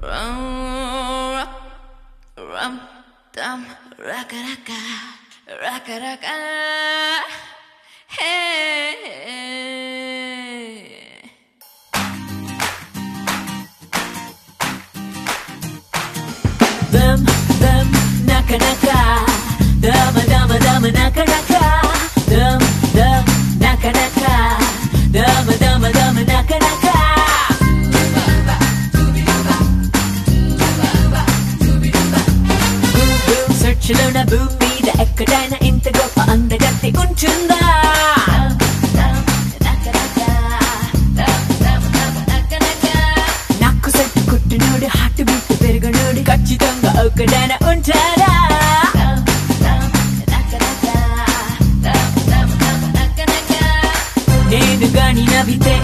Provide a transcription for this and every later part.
Rum, rum, dum, raka raka, raka raka. Hey. Dum dum naka naka, dum dum dum naka naka, dum dum naka naka, dum dum dum naka naka. Google search లోన భూమి మీద ఎక్కడైనా ఇంత గొప్ప అందగత్తి ఉంటుందా? నాకు సెట్ కుట్టినోడు హార్ట్ బీట్ పెరగనోడు ఖచ్చితంగా ఒకడైనా ఉంటాడా? నేను గాని నవ్వితే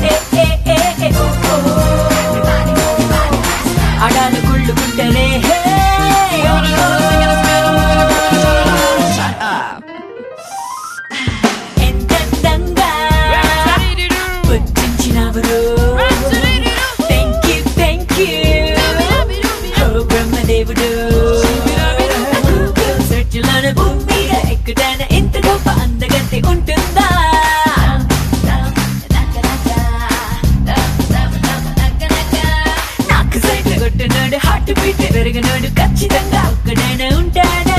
అడాలు కుళ్ళుకుంటేనే ఎంతందంగా పుట్టించినవరు. థ్యాంక్ యూ ఓ బ్రహ్మదేవుడు. గూగుల్ సెర్చ్ లోన భూమి మీద ఎక్కడైనా ఇంత గొప్ప అందగత్తి ఉంటుందా? నాకు సైట్ కొట్టినోడు హార్ట్ బీట్ పెరిగినోడు ఖచ్చితంగా ఒక్కడైనా ఉంటాడా?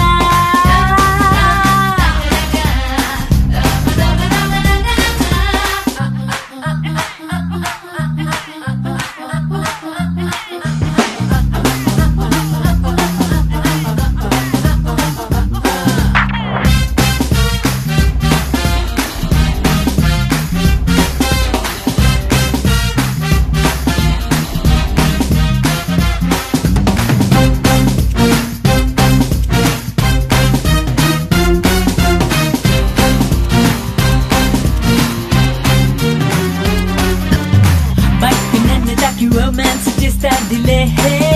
Romance just a delay.